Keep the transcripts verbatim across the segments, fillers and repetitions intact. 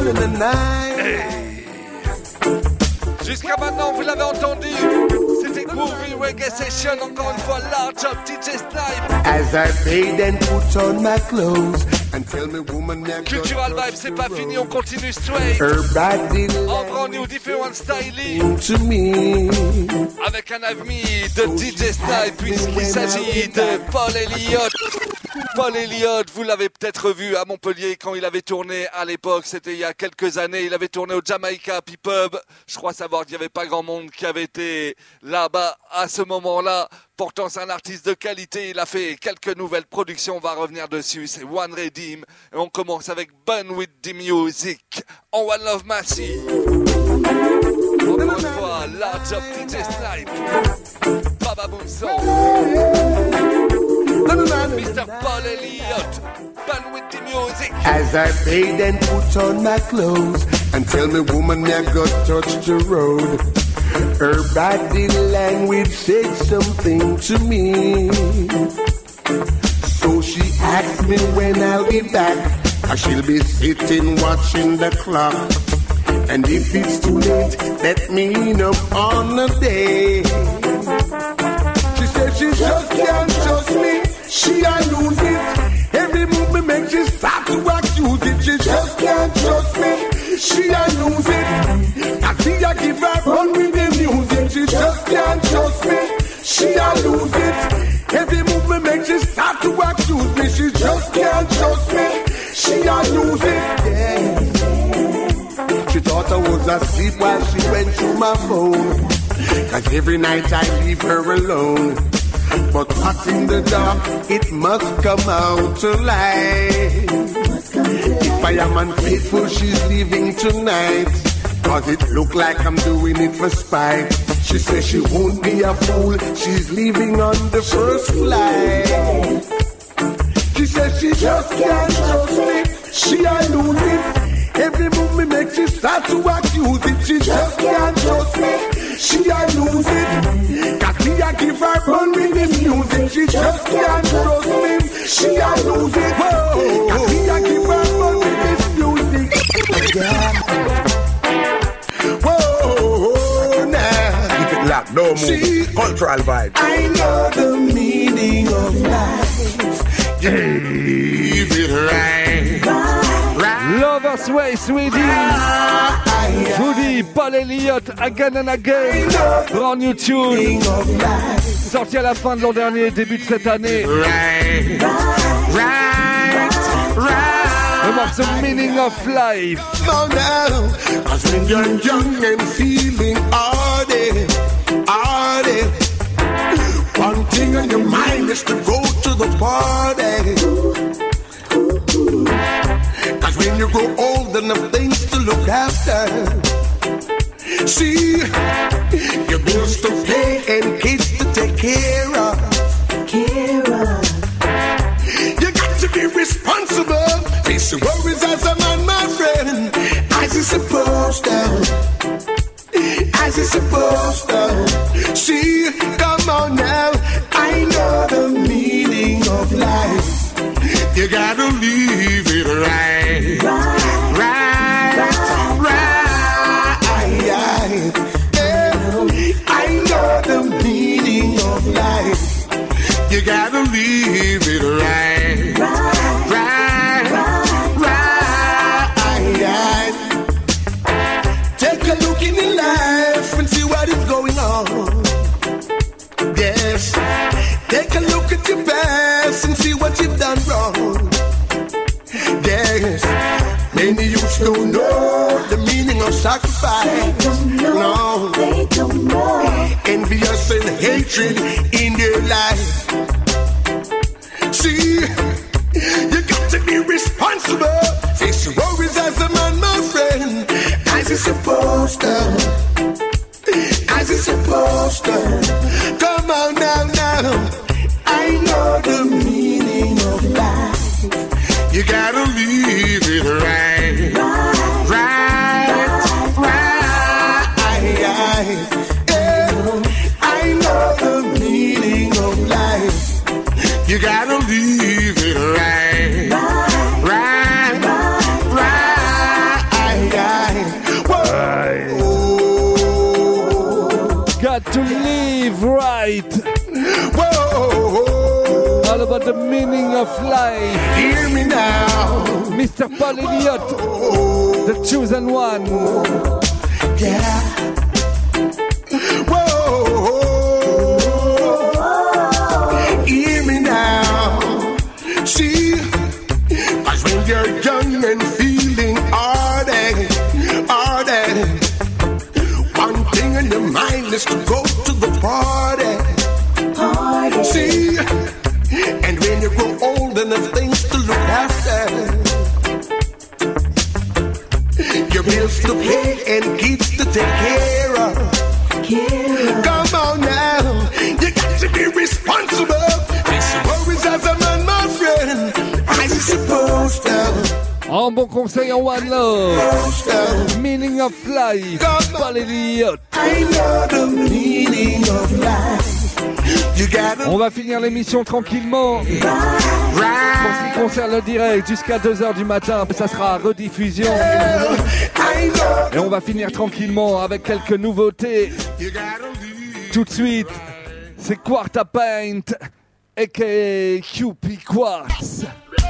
in the night. Hey. Jusqu'à maintenant, vous l'avez entendu, c'était Groovy Reggae Session, encore une fois, large up D J Snipe. As I bathe and put on my clothes and tell me woman me Cultural Vibe, c'est pas fini, on continue straight. Her body En brand new, different styling. to me. Avec un ami de D J Snipe, puisqu'il s'agit de Paul Elliott. Paul Elliott, vous l'avez peut-être vu à Montpellier quand il avait tourné à l'époque, c'était il y a quelques années, il avait tourné au Jamaica Happy Pub. Je crois savoir qu'il n'y avait pas grand monde qui avait été là-bas à ce moment-là. Pourtant, c'est un artiste de qualité, il a fait quelques nouvelles productions, on va revenir dessus, c'est One Redeem. Et on commence avec Bun with the Music, en One Love Massive. Encore une fois, large up D J Snipe, Baba Moonson, Mister Paul Elliott, Bun with the Music. As I bathe and put on my clothes and tell me woman me I got touch the road. Her body language said something to me. So she asked me when I'll be back. I she'll be sitting watching the clock. And if it's too late, let me know on the day. She said she just can't trust me. She I lose it. Every move me make she start to accuse it. She just can't trust me. She I lose it. I see I give her run with the music. She just can't trust me. She I lose it. Every move me make she start to accuse me. She just can't trust me. She I lose it. Yeah. She thought I was asleep while she went through my phone. Cause every night I leave her alone. But what's in the dark, it must come out to light. If I am unfaithful, she's leaving tonight. Cause it look like I'm doing it for spite. She says she won't be a fool, she's leaving on the first flight. She says she just can't trust me, she I lose it. Every move me make she start to accuse it. She just can't trust me, she I lose it. Cause me I give her fun with this music. She just can't trust me, she I lose it. Cause me I give her fun with this music. Yeah. Whoa, now Keep it locked, no move. See, Cultural Vibe. I know the meaning of life. Leave it right. Lovers Way, Sweetie, Judy, Paul Elliott, Again and Again, brand new tune, sorti à la fin de l'an dernier, début de cette année. Right, right, right. Le morceau Meaning of Life. Cause when you're young and feeling hardy, hardy, one thing on your mind is to go to the party. Cause when you grow old, enough things to look after. See, your bills to pay and kids to take care of. Care of. You got to be responsible. Face your worries as a man, my friend. As you're supposed to. As you're supposed to. See, come on now. I know the meaning of life. You gotta leave it right, right, right, right. right. Yeah. I know the meaning of life. You gotta leave it right, right, right, right. Take a look in your life and see what is going on. Yes. Take a look at your past and see what you've done wrong. Yes, many youths don't know the meaning of sacrifice. They don't know. No. They don't know. Envious and hatred in their life. See, you got to be responsible. Face your worries as a man, my friend, as you're supposed to. As you're supposed to. Come on now, now. I know the meaning of life. You gotta leave it right, right, right, right. right. Yeah. I know the meaning of life. You gotta leave it right, right, right, right. live right. Whoa, all about the meaning of life. Hear me now, Mister Paul Elliott, the chosen one. Yeah. Whoa, hear me now. See, cause when you're young and feeling heartache, heartache, one thing in your mind is to go to the party. Party. See, and when you grow old enough things to look after, your bills to pay and kids to take care of. Care. Come on now, you got to be responsible. It's worries as a man, my friend. I supposed to. En bon conseil en One Love, meaning of life, Paul Elliott. I know the meaning of life. On va finir l'émission tranquillement. Pour ce qui concerne le direct, jusqu'à deux heures du matin, ça sera rediffusion. Et on va finir tranquillement avec quelques nouveautés. Tout de suite, c'est Quarta Pint, aka Q P Quartz.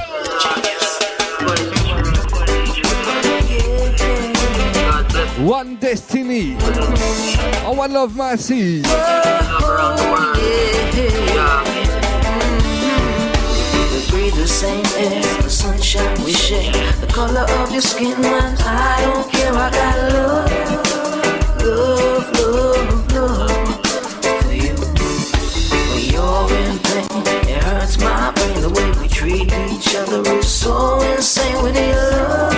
One Destiny. Oh, One Love Massive. The same air, the sunshine we share, the color of your skin, man, I don't care, I got love, love, love, love for you. When you're in pain, it hurts my brain, the way we treat each other is so insane. With your love,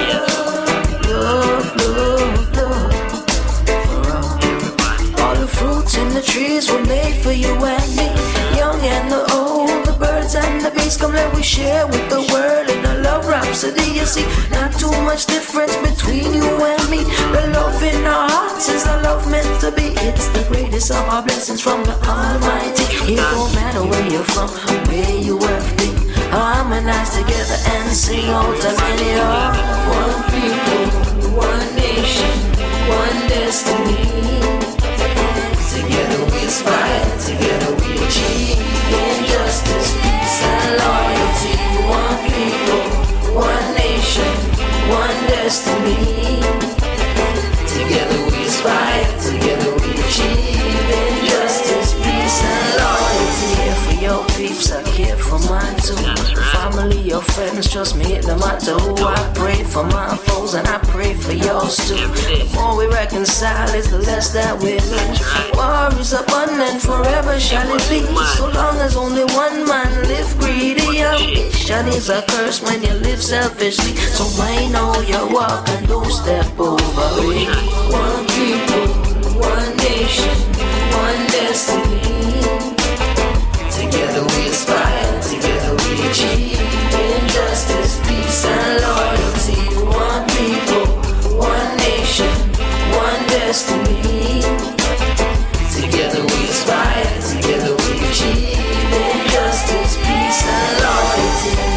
love, love, love for all. All the fruits and the trees were made for you and me, young and the old, the birds and the bees, come let we share with the world in a love rhapsody. You see, not too much difference between you and me. The love in our hearts is the love meant to be. It's the greatest of our blessings from the Almighty. It don't matter where you're from, where you have been, harmonize together and sing out as many are. One people, one nation, one destiny. Together we aspire, together we achieve injustice, peace and loyalty. One people, one nation, one destiny. Together we aspire, together we achieve injustice, peace and loyalty. Here for your peeps, I care for mine too. Family, your friends, trust me, it no matter who. I pray for my foes and I pray for yours too. The more we reconcile is the less that we lose. War is abundant, forever shall it be. So long as only one man live greedy, ambition is a curse when you live selfishly. So I know your walk and don't step over it. One people, one nation, one destiny. Together we aspire, together we achieve injustice, peace and loyalty. One people, one nation, one destiny. Together we aspire, together we achieve injustice, peace and loyalty.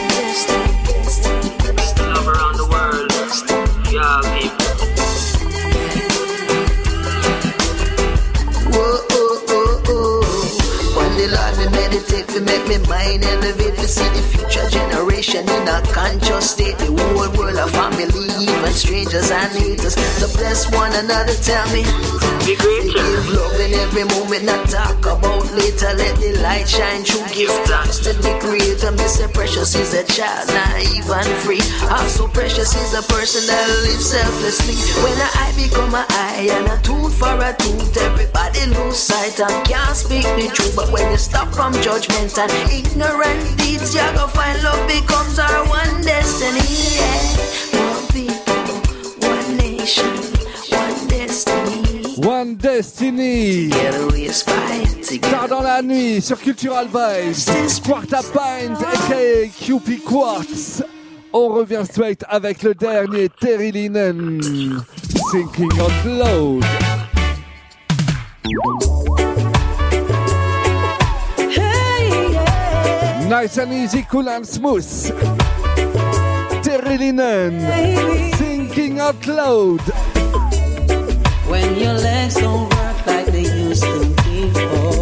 Love around the world, yeah, people. Whoa, oh, oh, oh. One day, Lord, me meditate to make me mind elevate to see the future generation in a conscious state. The whole world of family, even strangers and haters, to bless one another. Tell me, be great, give love in every moment, not talk about later. Let the light shine through. Give thanks to the Creator. Me say precious is a child, naive and free. Also precious is a person that lives selflessly. When I become an eye and a tooth for a tooth, everybody lose sight and can't speak the truth. But when you stop from judgment and ignorant deeds, you go find love becomes our one destiny. Yeah. One people, one nation, one destiny. One Destiny. Together we aspire, Tard dans la nuit sur Cultural Vibes. Quarta Pint, aka Q P Quartz. On revient straight avec le dernier Terry Linen. Thinking Out Loud. Nice and easy, cool and smooth. Terry Linen, Thinking Out Loud. When your legs don't work like they used to before.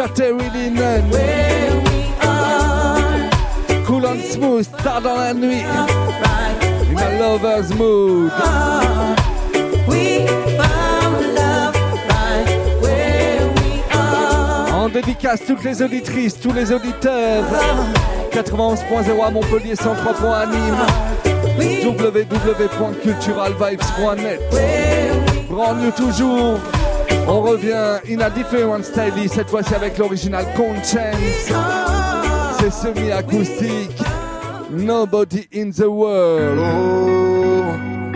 Terry Linen. Cool and smooth, tard dans la nuit. In a lover's mood. En dédicace toutes les auditrices, tous les auditeurs. quatre-vingt-onze point zéro à Montpellier, cent trois point à Nîmes. w w w point cultural vibes point net. Brand new toujours. On revient in a different style, cette fois-ci avec l'original Conscience. C'est semi-acoustique. Nobody in the world. Oh.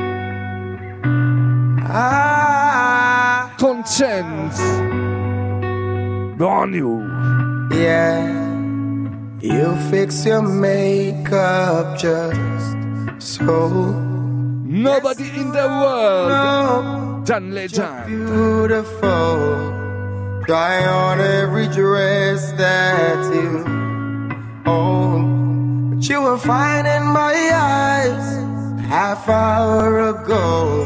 Ah. Conscience. Brand new. Yeah. You fix your makeup just so. Nobody in the world. No. John Legend. Beautiful. Try on every dress that you own. But you were fine in my eyes half hour ago.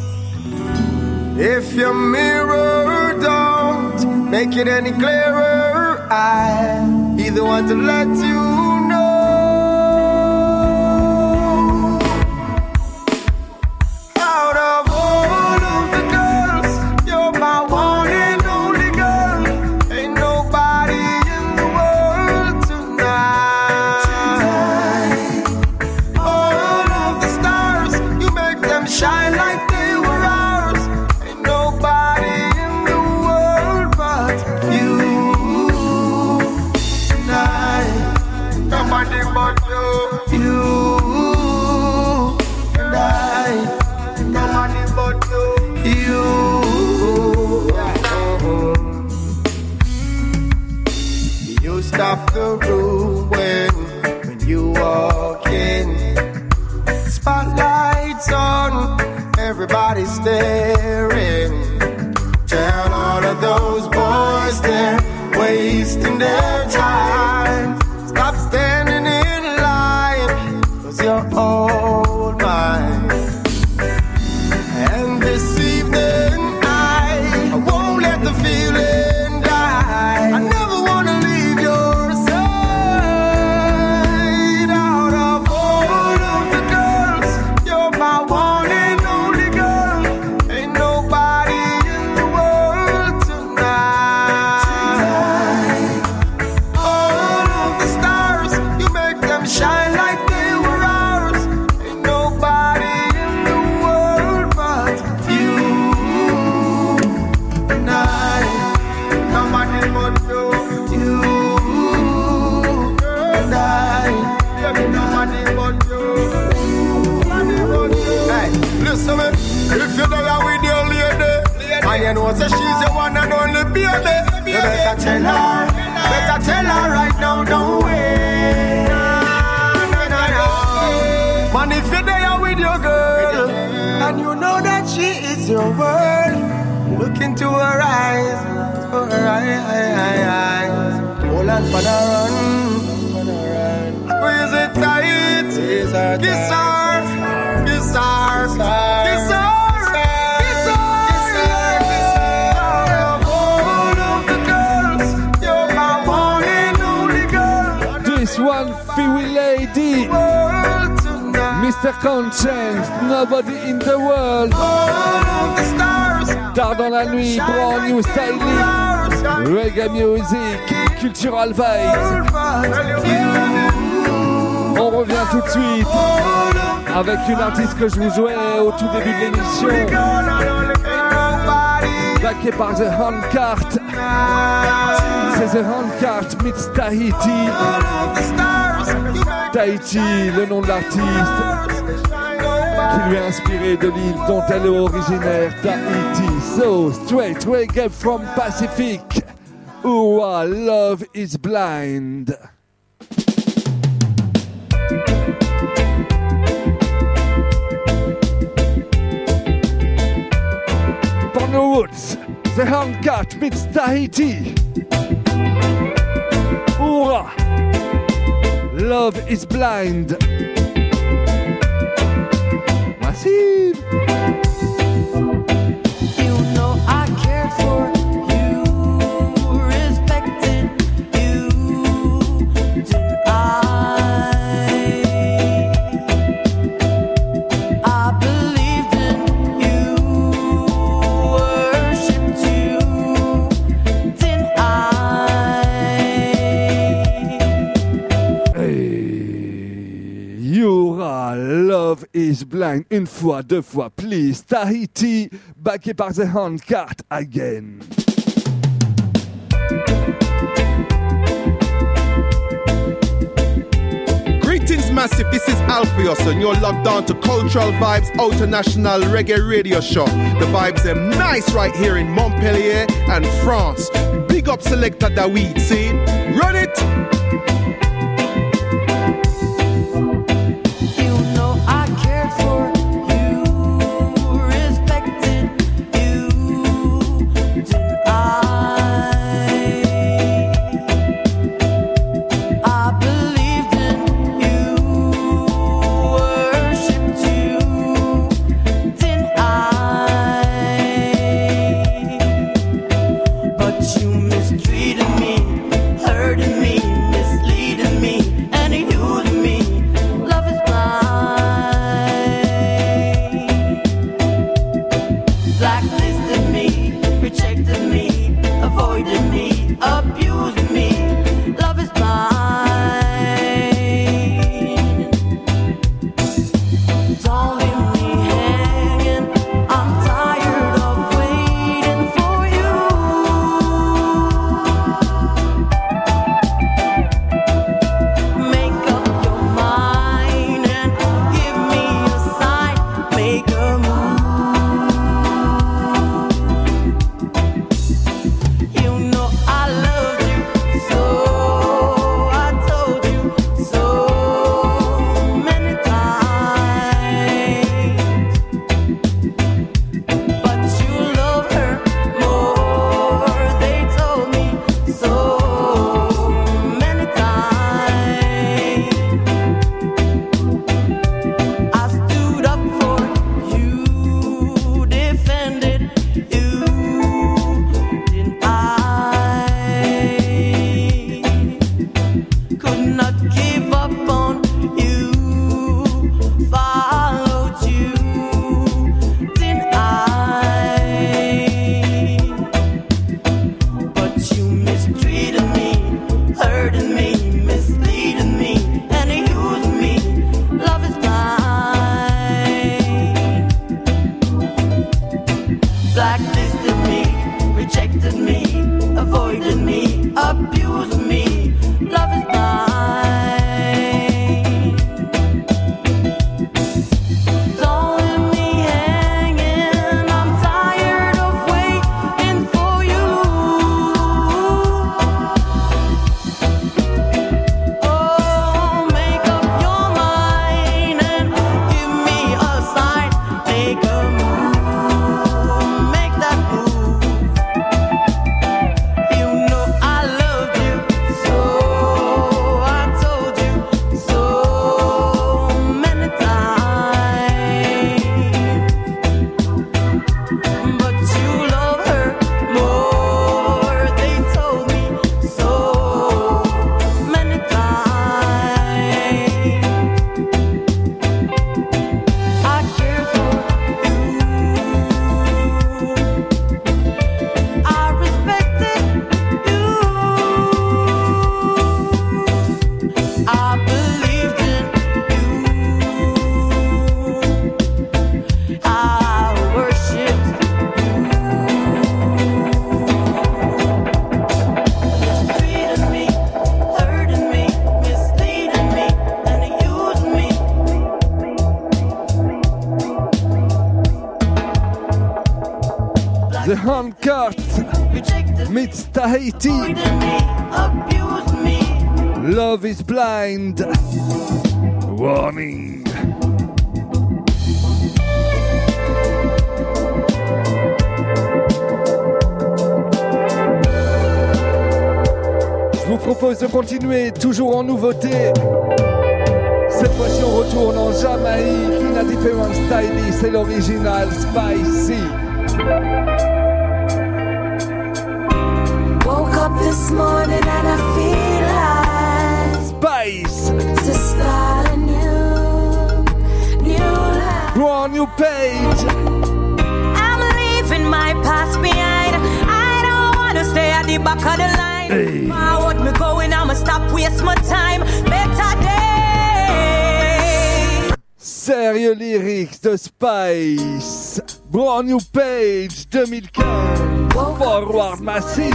If your mirror don't make it any clearer, I either want to let you stop the room when, when you walk in. Spotlights on, everybody's staring. Tell all of those boys they're wasting their time. Stop standing in line, cause you're all mine. And this evening I, I won't let the feeling die. I never wanna leave. You know, so she's the one and only baby. You better tell her, better tell her right now, don't wait. Man, if you're there with your girl, and you know that she is your world, look into her eyes, to her eyes. Hold on for the run, squeeze it tight, kiss her, kiss her, kiss her, kiss her. One Fee Lady, Mister Conscience, Nobody in the World. Tard dans la nuit, brand new styling, reggae music, cultural vibes. On revient tout de suite avec une artiste que je vous jouais au tout début de l'émission, backé par The Handcart. C'est The Handcart meets Tahiti. Tahiti, le nom de l'artiste qui lui a inspiré de l'île dont elle est originaire, Tahiti. So, straight reggae from Pacific. Ura, Love is Blind. From the woods, The Handcart meets Tahiti. Ura, Love is Blind. Massive. You know I cared for you, respected Blind, une fois, deux fois, please. Tahiti, backé par The Handcart again. Greetings massive, this is Alpheus and you're logged on to Cultural Vibes International Reggae Radio Show. The vibes are nice right here in Montpellier and France. Big up Selector Daweed, see? Run it! The Handcart meets Tahiti. Love is blind. Warning. Je vous propose de continuer toujours en nouveauté. Cette fois-ci, on retourne en Jamaïque. In a different style, c'est l'original Spicy. Woke up this morning and I feel like Spice to start a new, new life. Go on new page. I'm leaving my past behind. I don't wanna stay at the back of the line. Hey. Forward me going, I'ma stop waste my time. Better day. Sérieux? merveilleux lyrics de Spice. Brand New Page deux mille quinze. Forward Massive.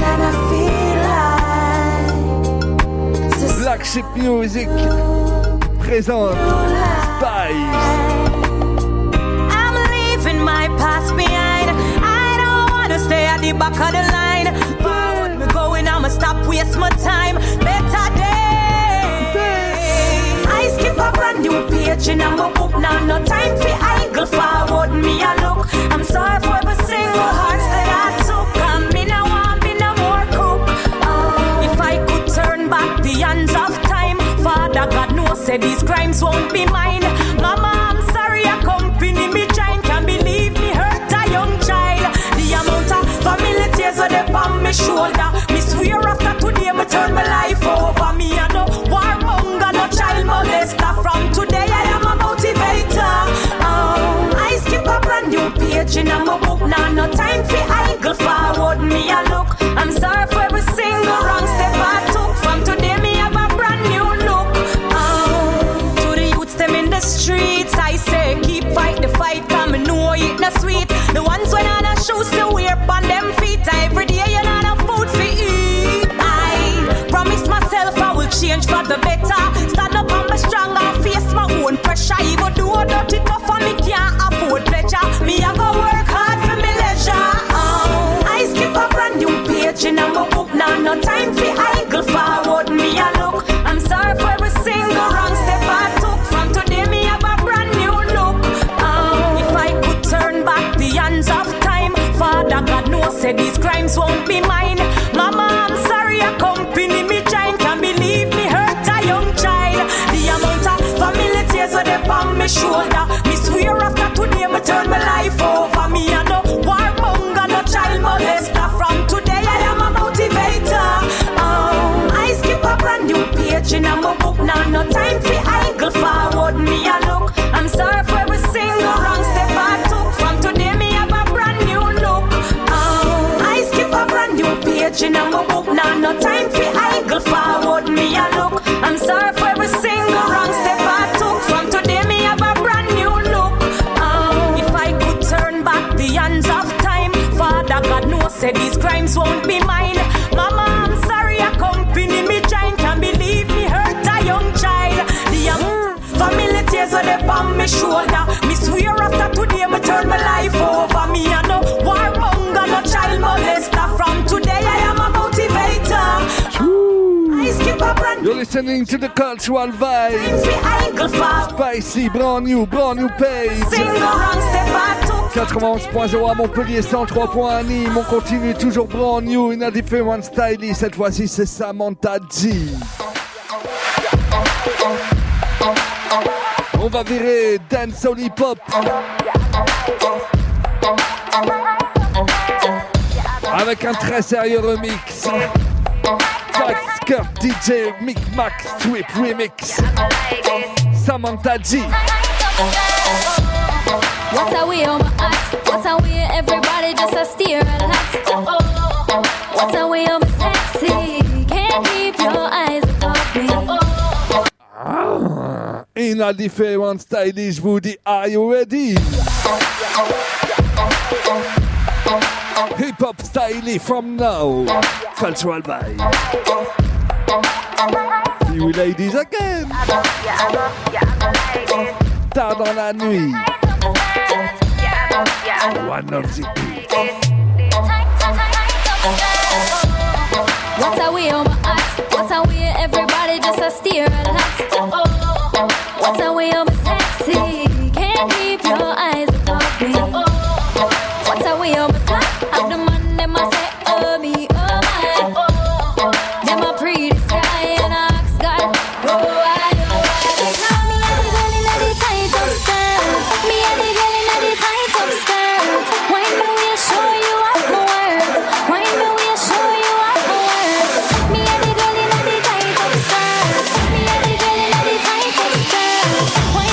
Flagship Music présente Spice. I'm leaving my past behind. I don't wanna stay at the back of the line. Forward me going, I'ma stop waste my time. Better day. I skip a brand new page in my book now. No time for idle forward me a look. I'm sorry for every single heart that I took. I'm in a want me no more cook. Uh, if I could turn back the hands of time, Father God knows say these crimes won't be mine. Mama, I'm sorry, accompany me giant. Can't believe me hurt a young child. The amount of family tears are up on my shoulder. Me swear after today, me turn my life over. Me a no warmonger, no child molester. From today, I am a motivator. Um, I skip a brand new page in my book now. No time for idle forward me a look. I'm sorry for every single wrong step I took. From today, me have a brand new look. Um, to the youths them in the streets, I say keep fight the fight. Come and know it not sweet. The ones when I the shoes to wear on them feet. Every day you know no food for eat. I promise myself I will change for the better. Stand up on my strong and face my own pressure. Even do a dirty tough and me can't afford pleasure. Me I go work hard for me leisure. Um, I skip a brand new page in my book now. No time for idle forward me a look. I'm sorry for every single wrong step I took. From today me have a brand new look. Um, if I could turn back the hands of time, Father God knows say these crimes won't be mine. Mama, I'm sorry, accompany me giant. Can't believe me hurt a young child. The amount of family tears are up on my shoulder. Me swear after today, me turn my life over. Me a no warmonger, no child molester. From today, I am a motivator. Um, I skip a brand new page in my book now. No time for idle forward me a look. I'm sorry for every single wrong step I took. From today, me have a brand new look. Um, I skip a brand new page in my book now. No time for idle forward me a look. I'm sorry for every single wrong step I took. From today, me have a brand new look. Um, if I could turn back the hands of time, Father God knows say these crimes won't be mine. Mama, I'm sorry, accompany me giant. Can't believe me hurt a young child. The young family tears are up on my shoulder. Me swear after today, me turn my life over. Me a no warmonger, no child molester. From today, I am a motivator. I skip a brand. You're listening to the cultural vibe. Spicy, brand new, brand new page. quatre-vingt-onze point zéro à Montpellier, cent trois point un à Nîmes. On continue toujours brand new, in a different style. Cette fois-ci, c'est Samantha G. On va virer dancehall hip-hop avec un très sérieux remix. Fat Skirt D J Mick Mac Sweep Remix. Samantha G. What's a way on my ass? What's a way everybody just a stare at that? What's a way on my sexy? Can't keep your eyes off me. Ah, in a different style, je vous dis, are you ready? Hip hop style from now. Cultural vibe. See you ladies again. Tard dans la nuit. One of the What's a way on my ass? What's a way everybody just a stare at that? What's a way on my sexy? Can't keep your eyes off me. What's a way on my fly? I'm the man them a say, oh me, oh my. Them a pretty sky and I ask God, oh I, oh I. Now me and the girl in the tight up skirt. Me and the girl in the tight up skirt. Wine me way show you what my worth. Wine me way show you what my worth. Me and the girl in the tight up skirt. Me and the girl in the tight up skirt. Wine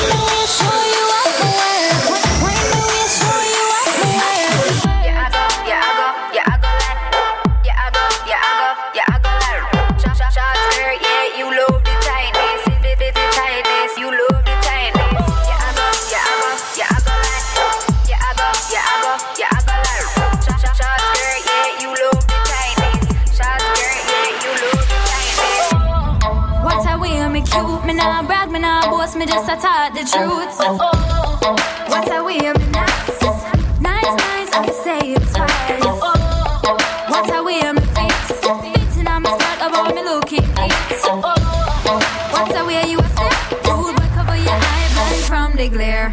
trust me, just I taught the truth. Oh, what a way of me nice, nice, nice. I can say it twice. Oh, what a way of me fit, fitting on my skirt about me looking it. Oh, what a way you a step, rude boy cover your eye blind from the glare.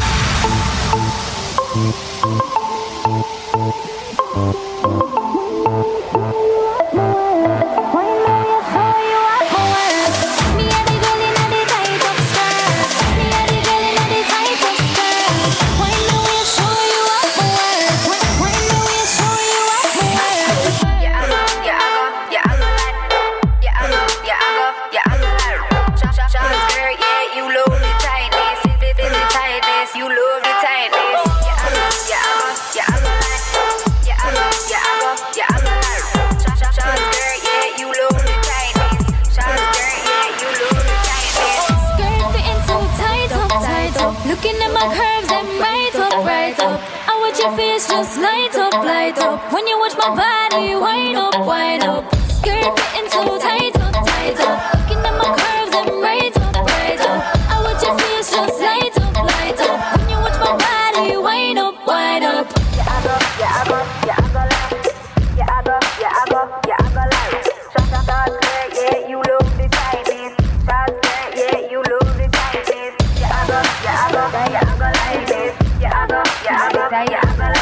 Face just light up, light up. When you watch my body, wind up, wind up. Skirt fitting so tight up, tight up. Looking at my curves and right up, right up. I watch your face just light up, light up. When you watch my body, wind up, wind up. Yeah, I go, yeah, I go, yeah, I go like. Yeah, I go, yeah, I go, yeah, I go like. Shot, shot, shot, skirt, yeah, you love the tightness. Shot, skirt, yeah, you love the tightness. Yeah, I go, yeah, I go, yeah, I go like this. Yeah, I go, yeah, I go, yeah.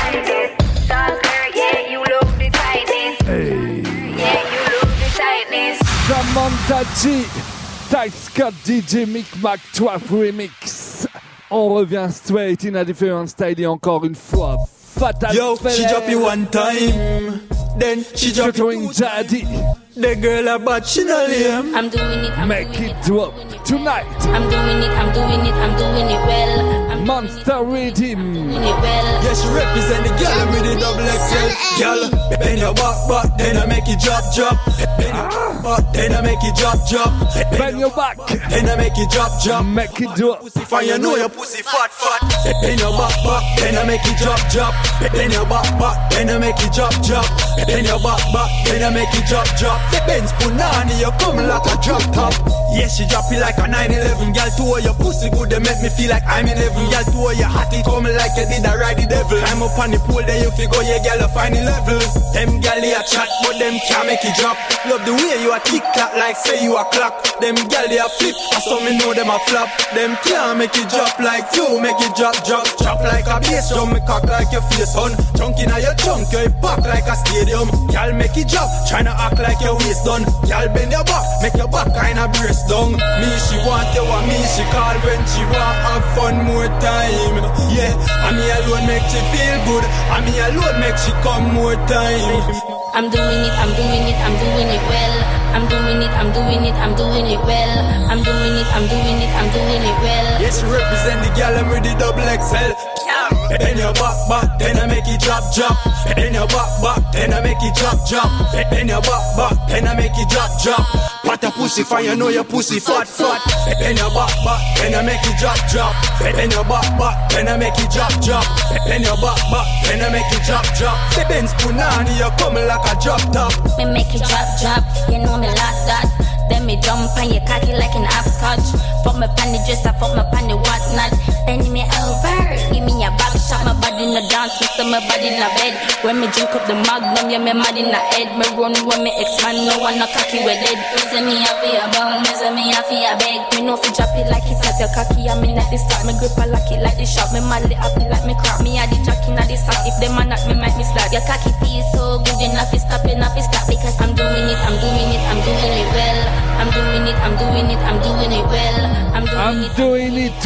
Samantha G, Tight Scott D J Mick Mac twelve Remix. On revient straight in a different style et encore une fois. Fatal Yo, Fele. she drop you one time, then she drop you two time. The girl a bad, she no lame. I'm doing it, I'm Make doing it it drop tonight. I'm doing it, I'm doing it, I'm doing it well. I'm Monster Rhythm. doing it well. Yeah, she represent the girl with the double X L. Girl, bend your back, back, then I make it drop, drop. Bend your back, then I make it drop, drop. Bend your back, then I make it drop, drop. Make it drop. Pussy fine, you know your pussy fat, fat. Bend your back, back, then I make it drop, drop. Bend your back, back, then I make it drop, drop. Bend your back, back, then I make it drop, drop. Benz Punani, you come like a drop top. Yeah, she drop it like a nine eleven. Girl, to her, your pussy good, they make me feel like I'm in heaven. Girl, to her, your hot, it come like you did a ride the devil. I'm up on the pool, then you figure, yeah, girl, you find the level. Them girl, they a chat, but them can't make it drop. Love the way you a tick-tock, like say you a clock. Them girl, they a flip, I saw me know them a flop. Them can't make it drop like you, make it drop, drop. Drop like a bass drum, me cock like your face on. Chunk in your chunk, you pack like a stadium. Girl, make it drop, tryna act like your waist done. Y'all bend your back, make your back kinda brace down. Me she want you and me she call when she want have fun more time. Yeah, and me alone make she feel good, and me alone make she come more time. I'm doing it, I'm doing it, I'm doing it well. I'm doing it, I'm doing it, I'm doing it well. I'm doing it, I'm doing it, I'm doing it well. Yeah, she represent the girl I'm with the double X L. Bend your back, back, then I make it drop, drop. Bend your back, back, then I make it drop, drop. Bend your back, back, then I make it drop, drop. What a pussy fine, you know your pussy fat, fat. Bend your back, back, then I make it drop, drop. Bend your back, back, then I make it drop, drop. Bend your back, back, then I make it drop, drop. The Benz Punani, you come like a drop top. Me make it drop, drop, you know me like that. Then me jump on your cocky like an hopscotch. Fuck me pan the dress, I fuck me pan the whatnot. Bend me over, give me a back shot. My body in the dance, me so my body in the bed. When me drink up the magnum, yeah me mad in the head. Me run when me expand, no one no cocky with dead. Me say me a fi a bum, me say me a fi a beg. Me know fi drop it like it's at your cocky. I mean at the start, me grip a lock it like the shot. Me madly happy like me crap. Me a the jockey na the sock. If them man at me make me slap. Your cocky feel so good enough to stop, enough to stop. Because I'm doing it, I'm doing it, I'm doing it well. I'm doing it, I'm doing it, I'm doing it well. I'm doing I'm it, doing it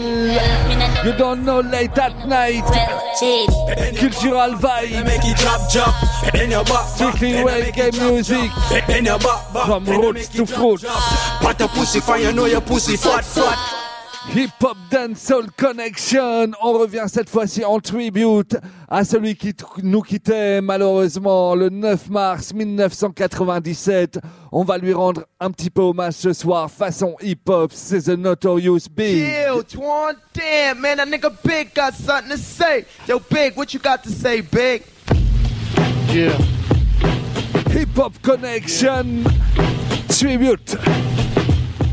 well. You don't know late at night. well, shady. Cultural vibe. Make it drop, drop. Bend your back, Strictly reggae music. Bend your back, back. From roots to fruit. What a pussy fine, you know your pussy fat, fat. Hip Hop Dancehall Connection. On revient cette fois-ci en tribute à celui qui t- nous quittait malheureusement le neuf mars dix-neuf cent quatre-vingt-dix-sept. On va lui rendre un petit peu hommage ce soir façon hip-hop. C'est The Notorious Big. Chill, Twan, damn, man, that nigga Big got something to say. Yo, Big, what you got to say, Big? Yeah. Hip Hop Connection Tribute.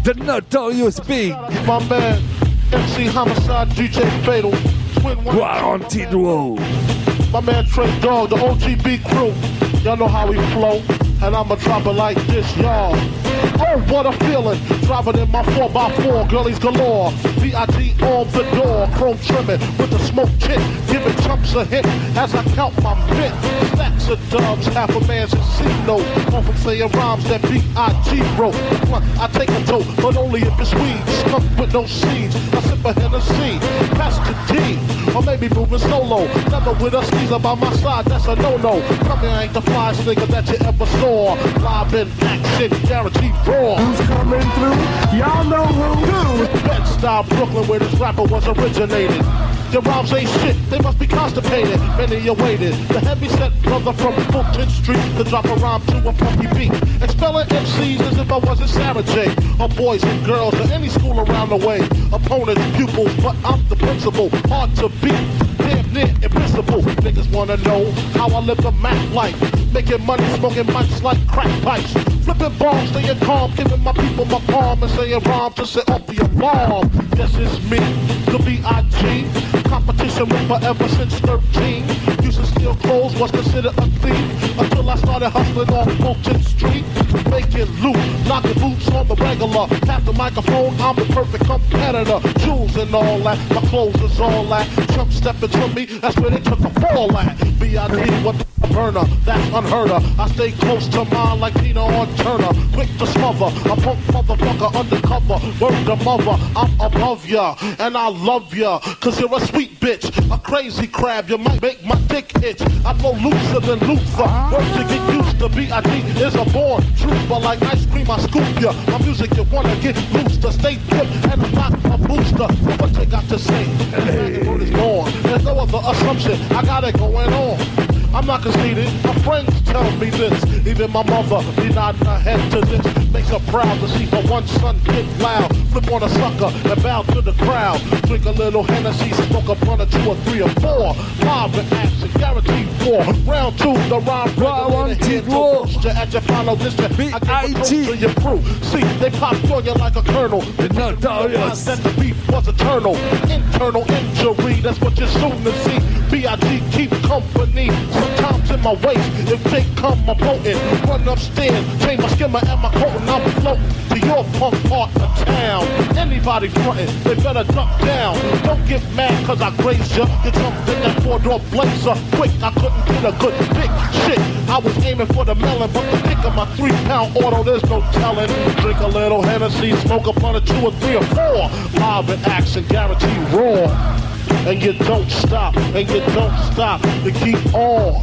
The Notorious Big. My man, M C Homicide, D J Fatal, Twin One. Guaranteed Row. My man Trey Dog, the O G B crew. Y'all know how we flow, and I'ma drop it like this, y'all. Oh, what a feeling, driving in my four by four, girlies galore. V I G on the door, chrome trimming with the smoke kit, giving chumps a hit as I count my bit. Stacks of dubs, half a man's casino, often saying rhymes that B I G wrote. I take a tote, but only if it's weed, skunk with no seeds. I sip a Hennessy, pass the D, or maybe moving solo. Never with a sneezer by my side, that's a no-no. Come here, ain't the flyest nigga that you ever saw. Live in action, guaranteed raw. Who's coming through? Y'all know who? Bed-Stuy, Brooklyn, where this rapper was originated. Your rhymes ain't shit, they must be constipated. Many awaited. The heavy-set brother from Fulton Street to drop a rhyme to a funky beat. Expelling M Cs as if I wasn't Sarah J. Or boys and girls or any school around the way. Opponents, pupils, but I'm the principal. Hard to beat, damn near invincible. Niggas wanna know how I live the Mac life. Making money, smoking mics like crack pipes. Flipping bombs, staying calm, giving my people my palm and saying rhyme to set off the alarm. Yes, it's me, the B I G. Competition with forever since thirteen. Used to steal clothes, was considered a thief. Until I started hustling on Fulton Street. Making loot, knocking boots on the regular. Tap the microphone, I'm the perfect competitor. Jewels and all that, my clothes is all that. Trump stepping to me, that's where they took a fall at. B I G, what the burner, that's unheard of. I stay close to mine like Tina on Turner. Quick to smother, a punk motherfucker undercover. Word to mother, I'm above ya, and I love ya. Cause you're a sweet bitch, a crazy crab, you might make my dick itch. I flow looser than Luther, word to get used to. B I G is a born trooper, like ice cream I scoop ya. My music you wanna get loose to stay quick, and I'm not a booster. What you got to say? Hey. The word is born, there's no other assumption, I got it going on. I'm not conceited, my friends tell me this. Even my mother be nodding her head to this. Makes her proud to see her one son get loud. Flip on a sucker and bow to the crowd. Drink a little Hennessy, smoke up one or two or three or four. Live in action, guaranteed four. Round two, the rhyme Guaranteed war. At your follow district, B I I get G to your crew. See, they popped on you like a kernel. The Notorious. That the beef was eternal. Internal injury, that's what you're soon to see. B I G keep company. Sometimes in my waist, if they come, I'm floating. Run upstairs, change my skimmer and my coat, and I'm floating to your punk part of town. Anybody frontin', they better duck down. Don't get mad cause I grazed ya. You jumped in that four-door blazer. Quick, I couldn't get a good big shit. I was aiming for the melon, but the pick of my three-pound auto, there's no telling. Drink a little Hennessy, smoke up on a two or three or four. Live in action, guaranteed raw. And you don't stop, and you don't stop, you keep on.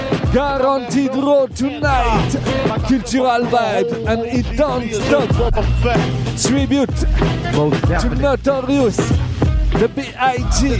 Guaranteed Raw tonight. Cultural vibe, and it don't stop. Tribute to Notorious, the B I G.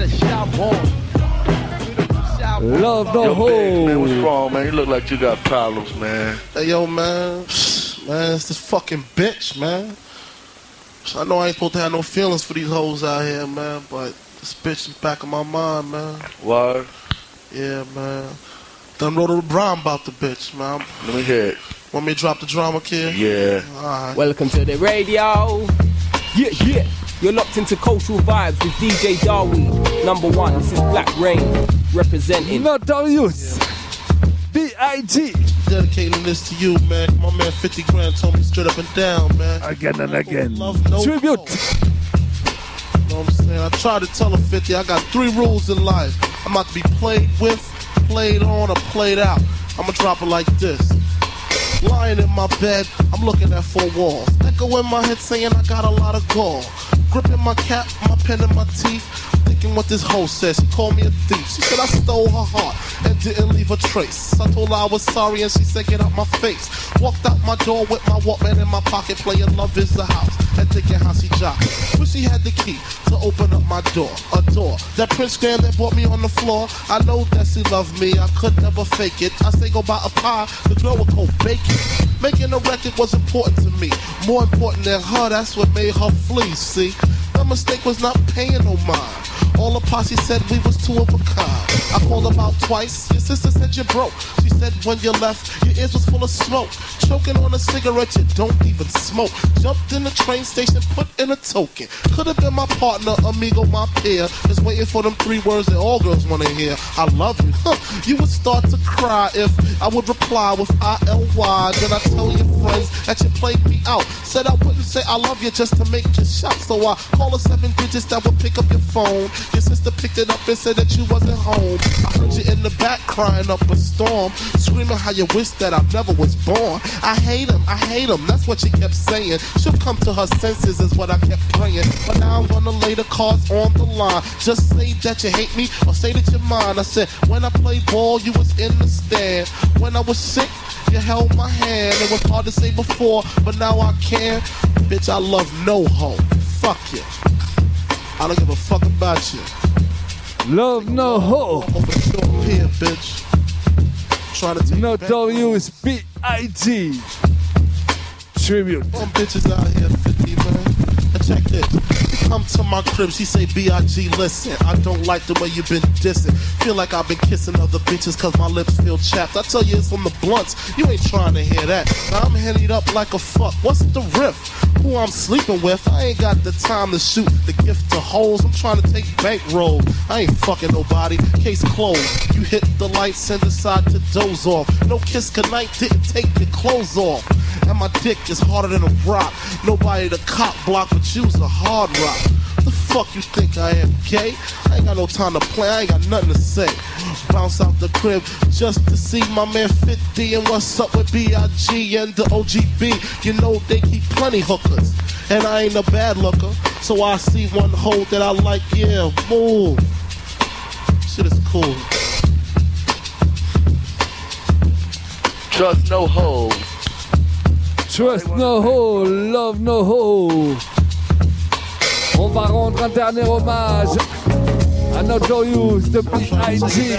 Love the yo, whole. Biggs, man, what's wrong, man? You look like you got problems, man. Hey, yo, man. Man, it's this fucking bitch, man. I know I ain't supposed to have no feelings for these hoes out here, man, but this bitch is back in my mind, man. Why? Yeah, man. Done wrote a rhyme about the bitch, man. Let me hear it. Want me to drop the drama, kid? Yeah. All right. Welcome to the radio. Yeah, yeah. You're locked into Cultural Vibes with D J Darweed. Number one, this is Black Rain, representing Notorious, B I G. Dedicating this to you, man. My man fifty grand told me straight up and down, man. Again and again. Love no Tribute. You know what I'm saying? I try to tell her fifty, I got three rules in life. I'm not to be played with, played on, or played out. I'm gonna drop it like this. Lying in my bed, I'm looking at four walls. Echo in my head saying I got a lot of gall. Gripping my cap, my pen in my teeth. Thinking what this hoe says. She called me a thief. She said I stole her heart and didn't leave a trace. I told her I was sorry and she said get out my face. Walked out my door with my Walkman in my pocket, playing Love Is the House and thinking how she jocked. Wish she had the key to open up my door, a door that Prince Graham that brought me on the floor. I know that she loved me, I could never fake it. I say go buy a pie, the girl would go bake it. Making a record was important to me, more important than her, that's what made her flee, see. The mistake was not paying no mind. All the posse said we was two of a kind. I called them out twice. Your sister said you broke. She said when you left, your ears was full of smoke. Choking on a cigarette, you don't even smoke. Jumped in the train station, put in a token. Could have been my partner, amigo, my peer. Just waiting for them three words that all girls want to hear. I love you. Huh. You would start to cry if I would reply with I L Y. Then I tell your friends that you played me out. Said I wouldn't say I love you just to make you shout. So I call the seven digits that would pick up your phone. Your sister picked it up and said that you wasn't home. I heard you in the back crying up a storm, screaming how you wish that I never was born. I hate him, I hate him, that's what she kept saying. She'll come to her senses is what I kept praying. But now I'm gonna lay the cards on the line. Just say that you hate me or say that you're mine. I said, when I played ball, you was in the stand. When I was sick, you held my hand. It was hard to say before, but now I can. Bitch, I love no hoe. Fuck you. I don't give a fuck about you. Love no hoe. Here, bitch. Trying to take Notorious B I G Tribute. Some bitches out here fifty, man. Now check this. You come to my crib, she say, B I G, listen, I don't like the way you been dissing. Feel like I've been kissing other bitches cause my lips feel chapped. I tell you it's from the blunts, you ain't trying to hear that. Now I'm headed up like a fuck, what's the riff? Who I'm sleeping with, I ain't got the time to shoot the gift to hoes. I'm trying to take bankroll, I ain't fucking nobody, case closed. You hit the lights and decide to doze off. No kiss goodnight, didn't take your clothes off. And my dick is harder than a rock. Nobody to cop block, but you's a hard rock. The fuck you think I am, gay? I ain't got no time to play, I ain't got nothing to say. Bounce out the crib just to see my man fifty. And what's up with B I G and the O G B? You know they keep plenty hookers, and I ain't a bad looker. So I see one hoe that I like, yeah, move. Shit is cool. Trust no hoe. Trust no hoe, love no hoe. On va rendre un dernier hommage à Notorious de B I G.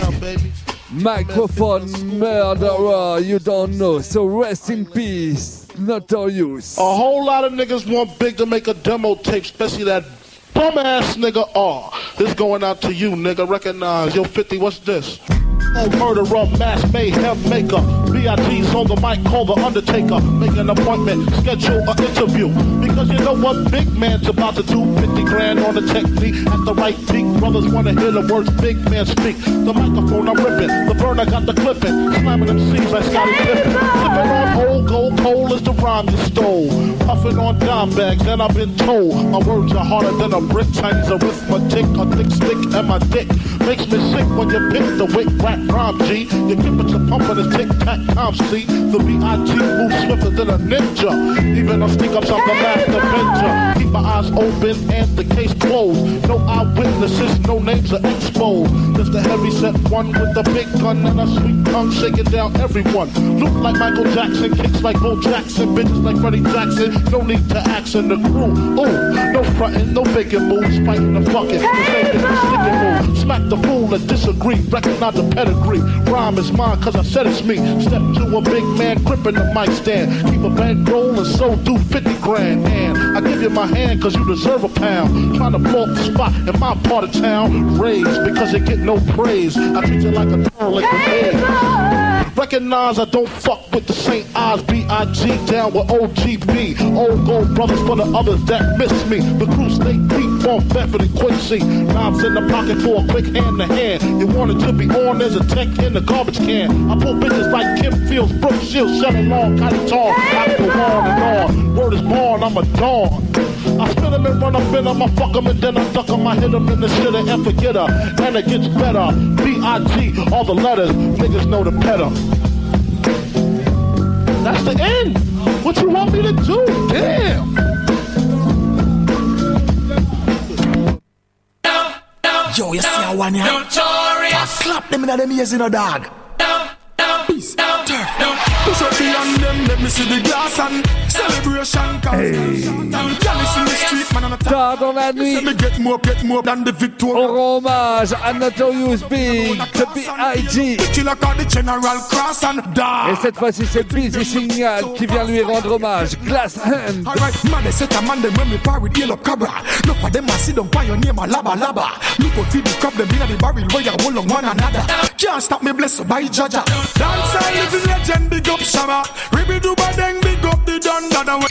Microphone murderer, you don't know. So rest in peace, Notorious. A whole lot of niggas want Big to make a demo tape, especially that bum ass nigga R. This going out to you, nigga. Recognize. Yo, fifty, what's this? Oh, murderer, mass mayhem maker. B I G's on the mic, call the Undertaker. Make an appointment, schedule an interview. Because you know what big man's about to do. fifty grand on the technique at the right peak. Brothers wanna hear the words big man speak. The microphone I'm ripping, the burner got the clipping. Slamming them C's like Scotty Pippen. Sipping on old gold, coal is the rhyme you stole. Puffing on dime bags, and I've been told my words are harder than a brick. Chinese arithmetic, a thick stick, and my dick makes me sick when you pick the wick rap rhyme G. You keep it to pumping this tic tac time, see. The B I G moves swifter than a ninja. Even on sneak ups, I'm the last avenger. Keep my eyes open and the case closed. No eyewitnesses, no names are exposed. Just a heavy set one with a big gun and a sweet tongue shaking down everyone. Look like Michael Jackson, kicks like Bo Jackson, bitches like Freddie Jackson. No need to action the crew. Ooh, no frontin', no faking moves, fighting the bucket. The same is the sticking move. Smack the fool that disagree, recognize the pedigree. Rhyme is mine cause I said it's me. Step to a big man, gripping the mic stand. Keep a bankroll and so do fifty grand. And I give you my hand cause you deserve a pound. Trying to blow up the spot in my part of town. Raised because you get no praise. I treat you like a turtle like grenade. Recognize I don't fuck with the Saint I's. B I G down with O G B. Old gold brothers for the others that miss me. The crew stay deep on Bedford and Quincy. Knives in the pocket for a quick hand to hand. You wanted to be on, there's a tech in the garbage can. I pull bitches like Kim Fields, Brooke Shields, Shelly Long, Cotton Tall. I go on and on. Word is born, I'm a dawn. I spin them and run up in them, I fuck them and then I duck them. I hit them in the shitter and forget her. And it gets better. B I G, all the letters, niggas know the better. That's the end. What you want me to do? Damn. Yo, you see how one here? Clap them in them ears in a dog. Peace. Turf. Push up beyond them, let me see the glass and celebration. Tard dans la nuit, on rend hommage à Notorious Big de B I G. Et cette fois-ci, c'est Busy Signal qui vient lui rendre hommage. Glass Hand. Can't stop me blessed by Jaja. Dance and living legend, big up Shabba. Ribi do badeng, big up the Dundada.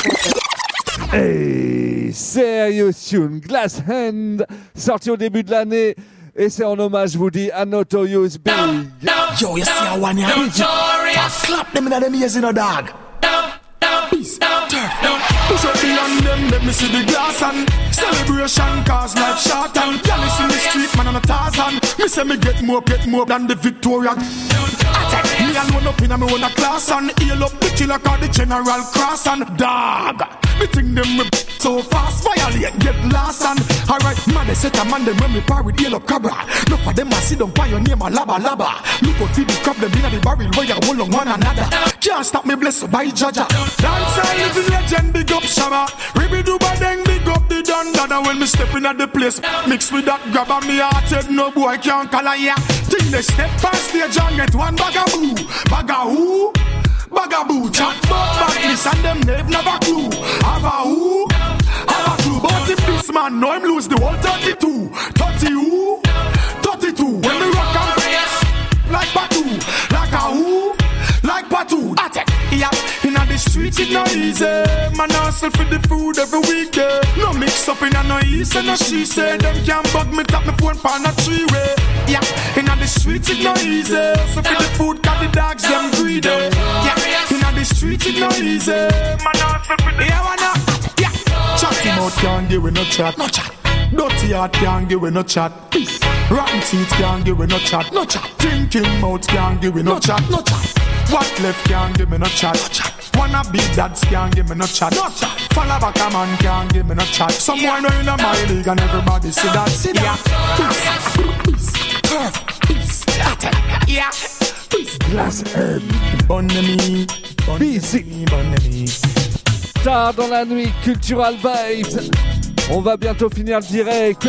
Hey, Serious Tune, Glass Hand, sorti au début de l'année. Et c'est en hommage, je vous dis, à Notorious Big. Yo, you see how one ya? Slap them in them ears in a dog. Peace, turf, push up beyond them, let me see the glass and celebration cause life short and Gallus in the street, man on a Tarzan. Me say me get more, get more than the Victoria. Me alone up in a me own a class and heal up the killer called the General Cross and dog. Me think them me so fast, violate, get lost and alright, man they set a man them when me par with yellow cabra. Look for them I see them by your name a laba laba. Look out for the crab them in the barrel where you hold on one another. Can't stop me blessed by Jaja. Dance and living legend, big up Shabba. Ribi do badeng, big up the Dundada. When me step in at the place, mix with that grab on me heart head, no boy can't call a ya. Think they step past stage and get one bagaboo. Bagahoo, bagaboo. Chat about badness and them never never clue. Have a who, have a clue. But if this man know him lose the whole thirty-two. thirty who, thirty-two. When me rock and bass, like Batu, like a who, like Batu. Attack, yeah. Inna the streets it no easy. Man hustle for the food every week. Yeah. No mix up inna no east and no she say. Them can't bug me tap me phone pan a three way. Yeah, inna the streets it no easy. So for the food cause the dogs them greedy. Yeah, inna the streets it no easy. Man hustle for the yeah wanna yeah. Chatty mouth can't give we no chat. No chat. Dirty heart can't give we no chat. Peace. Rotten teeth can't give we no chat. No chat. Thinking mouth can't give we no chat. No chat. What left can't give me no chat. No chat. Wanna be dads can't give me no chat. No chat. Follow back a man can't give me no chat. Someone know in a my league and everybody see that. See that. Peace. Turf. Peace. Yeah. Peace. Glass Hand. Bonne nuit. Busy. Tard dans la nuit, Cultural Vibes. On va bientôt finir le direct.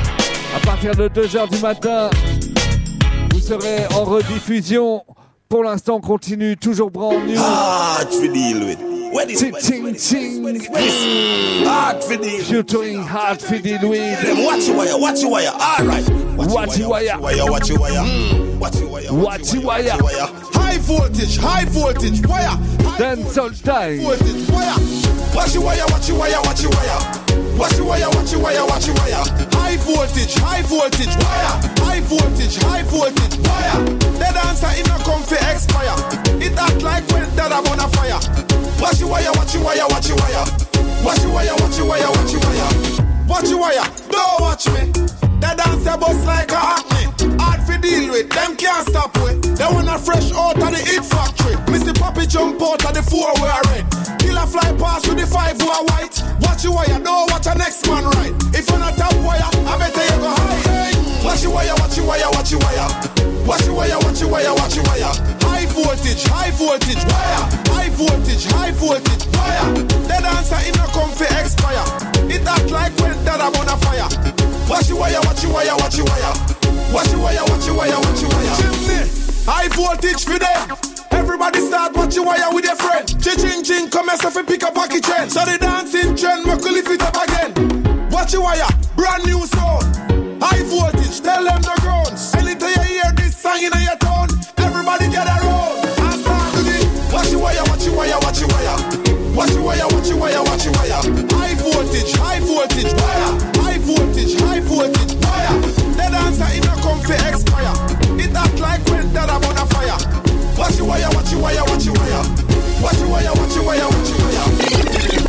À partir de deux heures du matin, vous serez en rediffusion. Pour l'instant, on continue, toujours brand new. Hard to deal with. What is it? Ting, ting, ting. Hard to deal with. Featuring Hard to deal with. Watch your wire, watch your wire. All right. Watch your wire. Watch your wire. Watch your wire. Watch your wire. High voltage, high voltage wire. Dance all time. Voltage wire. Watch your wire, watch your wire, watch your wire. Watch your wire, watch your wire, watch your wire. High voltage, high voltage wire. High voltage, high voltage wire. The dancer in a comfy expire. It act like when that I'm on a fire. Watch your wire, watch your wire, watch your wire. Watch your wire, watch your wire, watch your wire. Watch your wire, don't watch me. The dancer bust like a acne. Hard for deal with, them can't stop with. They wanna fresh out of the hit factory. Missy Poppy jump out of the four where red. Killer fly past with the five who are white. Watch your wire, don't watch a next man right. If you're not top wire, I better you go high. Watch your wire, watch your wire, watch your wire. Watch your wire, watch your wire, watch your wire. High voltage, high voltage wire. High voltage, high voltage wire. The dancer in a comfy expire. It act like when that I'm on a fire. Watch your wire, watch your wire, watch your wire. Watch your wire, watch your wire, watch your wire. Chimney, high voltage for them. Everybody start watch your wire with your friend. Ching ching, come yourself and pick up a kitchen. So the dancing trend, make you lift it up again. Watch your wire, brand new sound. High voltage, tell them the grounds. Anytime you hear this song in your tone, everybody get around. And start to the watch your wire, watch your wire, watch your wire. Watch your wire, watch your wire, watch your wire. High voltage, high voltage wire. High voltage, high voltage wire. The dancer in a comfy expire. It act like when that I'm on a fire. Watch your wire, watch your wire, watch your wire. Watch your wire, watch your wire, watch your wire.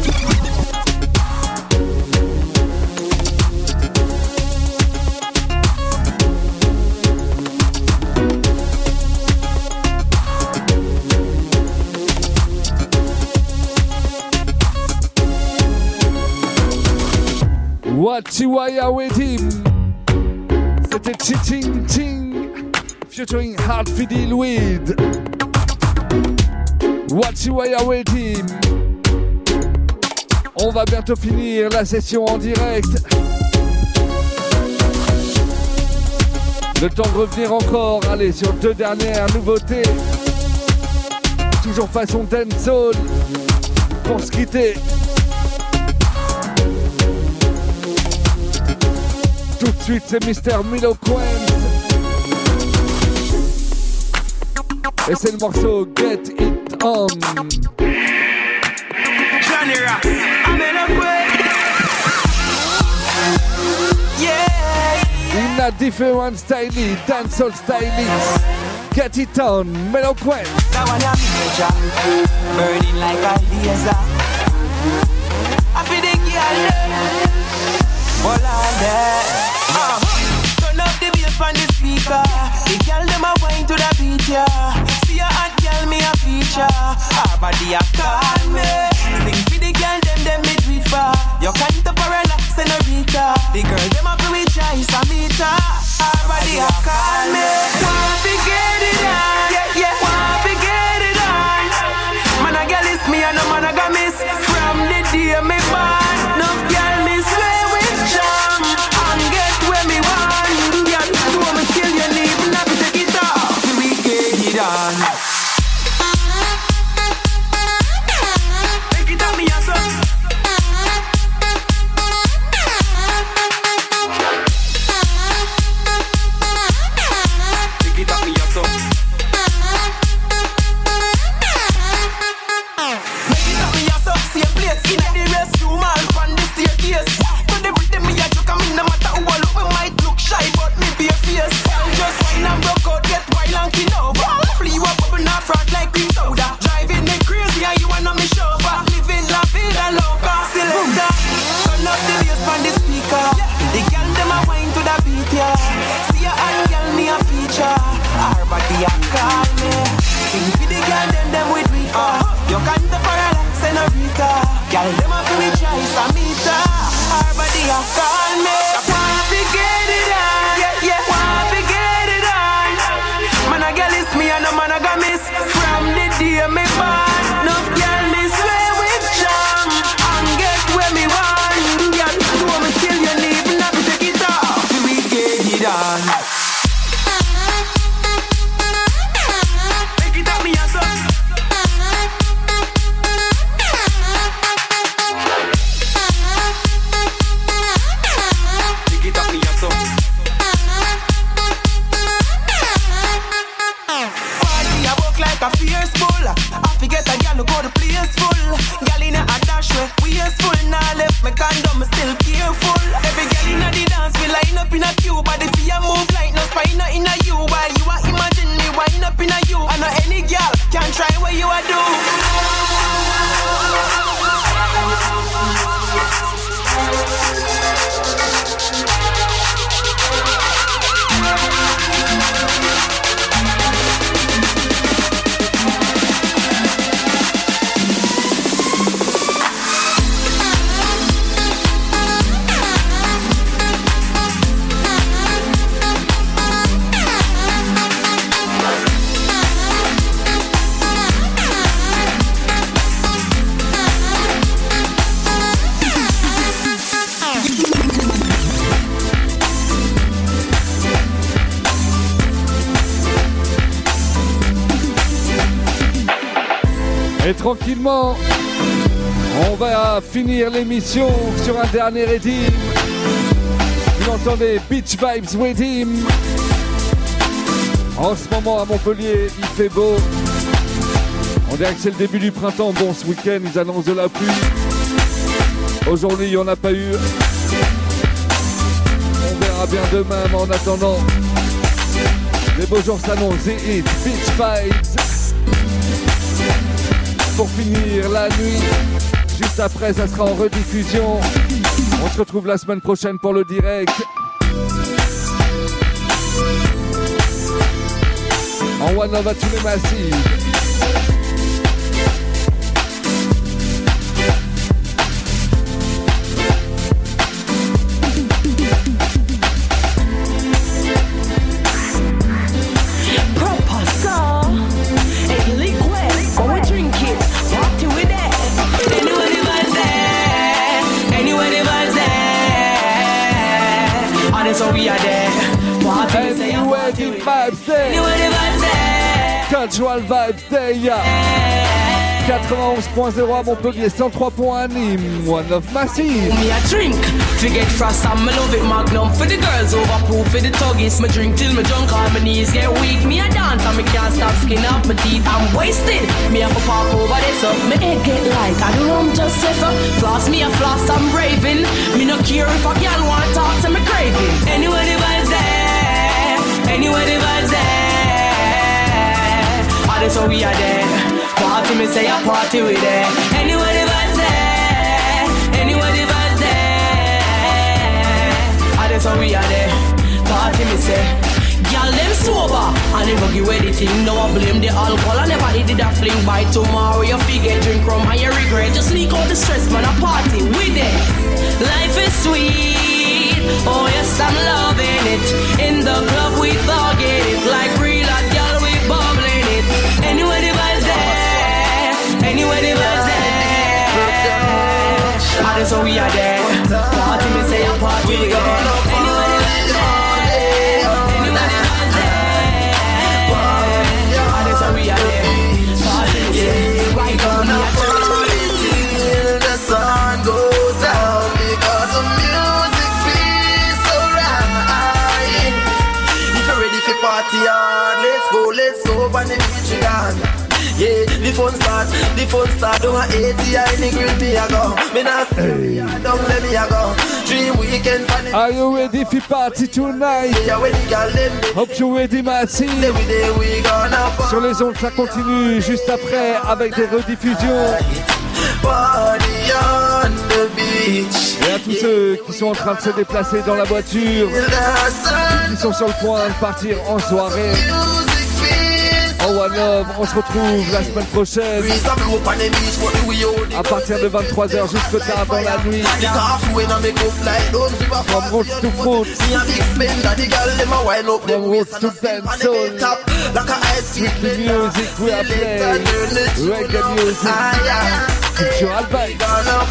Watch your wire with him. C'était Ching Ching featuring Hard to Deal with. Wachiwaya Team. On va bientôt finir la session en direct. Le temps de revenir encore, allez, sur deux dernières nouveautés. Toujours façon dancehall pour se quitter. Tout de suite, c'est mister Milo Quent. Et c'est le morceau Get It On. Johnny Rock, Milo Quent. Yeah. In a different style, dancehall style. Get It On, Milo Quent. That one a major, burning like a laser. I feel the girl, hold on there. Uh, turn up the bass on the speaker. The girl them a wine to the beat, yeah. See a hot girl, me a feature. Her body a call me. Sing for the girl, them them me tweet for. You can't up or relax, senorita. The girl them a feel with choice a meter. Her body a call me. Want to get it on, yeah yeah. Want to get it on. Man a girl is me and no man a go miss. From the day me born, no girl me swear with charm. And get where me want. Girl, do me skill you need, not to take it off. We get it on. Take it on me, yes sir. Take it on me, yes sir. Make it on me, yes sir. See a place in the restroom, all on the staircase. To the rhythm me a joke, I mean no matter who I look, we might look shy, but me be a face. Just wine and broke out, get wild and king over. Play you a bubble now front like cream soda. Driving me crazy and you wanna me chauffeur. Living la vida loca, selector. Turn up the bass on the speaker. The girl them a wine to the beat, yeah. See a hot girl me a feature. Her body a call me. Sing for the girl them them with reefer. You can't parallax senorita. Girl them a feel with choice a meter. Her body a call me. Want to get it on, yeah yeah. Want to get it on. Man a girl is me and no man a go miss. From the day me born, no girl me swear with charm. And get where me want. Girl, do me skill you need, not to take it off. We get it on. Make it up me yes sir. Take it up me yes sir. Party a walk like a fierce bull. I forget a girl who go to place full. Girl in a dash way, wasteful. Now left me condom, still careful. Every girl in a the dance, we line up in a queue. But if you move like no spine in a you, while you are imagine me wind up in a you. I know any girl can try what you are do. Et tranquillement, on va finir l'émission sur un dernier rythme. Vous entendez Beach Vibes Rhythm. En ce moment à Montpellier, il fait beau. On dirait que c'est le début du printemps. Bon, ce week-end, ils annoncent de la pluie. Aujourd'hui, il n'y en a pas eu. On verra bien demain, mais en attendant, les beaux jours s'annoncent. The Hit, Beach Vibes. Pour finir la nuit, juste après ça sera en rediffusion. On se retrouve la semaine prochaine pour le direct. En One Love à tous les massifs. Proper song, a liquid, go and drink it. Cultural Vibes Day. quatre-vingt-onze point zéro à Montpellier, cent trois point un Nîmes, One Love Massive. Me a drink, forget frost and me love it Magnum. For the girls overproof, for the tuggies. Me drink till me drunk, all my knees get weak. Me a dance and me can't stop skin off my teeth. I'm wasted, me have a pop over this up. Me head get light, I don't rum just says up. Floss me a floss, I'm raving. Me no care if a girl want talk to me craving. Anyway the vibes there, anyway the vibes there. Ah, that's how we are there. Party, me say a party with it. Anywhere the vibes there, anywhere the vibes there. Ah, that's how we are there. Party, me say. Girl, them sober, and never give anything. No, I blame the alcohol. I never did that fling by tomorrow. You forget drink rum and you regret. Just leak out the stress, man. A party with it. Life is sweet. Oh yes, I'm loving it. In the club we forget it. Like real hot girl, we bubbling it. Anywhere the vibes there. Anywhere the vibes there. Ah, that's how we are there. Party, me say a party we there. Anywhere the vibes there. Anywhere the vibes there. Ah, that's how we are there. Party, yeah. Right on up. Party till the sun goes down because the music feels so right. If you're ready for party hard, let's go, let's go, and the beach we gone. Yeah, the fun start, the fun start. Don't want eighty, I need grill me a go. Me not stay, don't let me a go. Dream weekend, panic. Are you ready for party tonight? Yeah, when you got them. Hope you ready, Massive. Every day we gonna party. Sur les ondes, ça continue juste après avec des rediffusions. Party on the beach. Et à tous ceux qui sont en train de se déplacer dans la voiture, qui sont sur le point de partir en soirée. Oh One Love, on se retrouve la semaine prochaine à partir de vingt-trois heures jusqu'au tard dans la nuit. From roots to fruits, from roots to dancehall, with the music we are playing, reggae music, cultural vibes.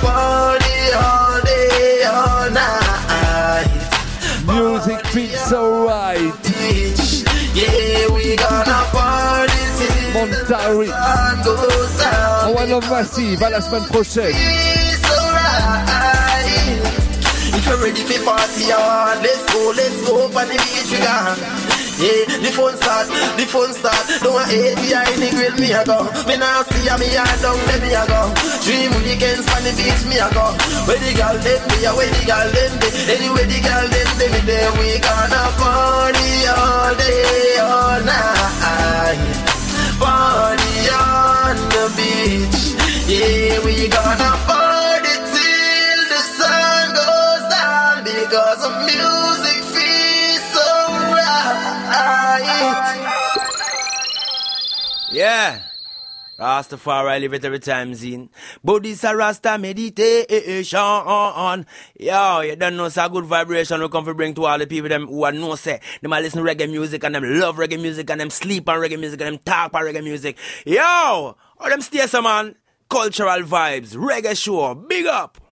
Music feels so right. Yeah, we gonna party till Montari. the sun goes down. One Love Massive, à la semaine prochaine. It's alright. If you're ready for party hard, let's go, let's go on the beach we gone. Yeah, the fun start, the fun start. Don't want eighty, I need grill me a go. Me now see a me yard down, let me a go. Dream weekends on the beach me a go. Where the girl them be, where the girl them be. Anyway the girl them be, me there we gonna party all day, all night. Party on the beach. Yeah, we gonna party till the sun goes down because the music feels so right. Yeah. Rastafari live it every time, Zine. But this a Rasta meditation. Yo, you don't know, so good vibration we come to bring to all the people them who are no say. Them a listen to reggae music and them love reggae music and them sleep on reggae music and them talk on reggae music. Yo, all them stay some man. Cultural Vibes, reggae show, big up.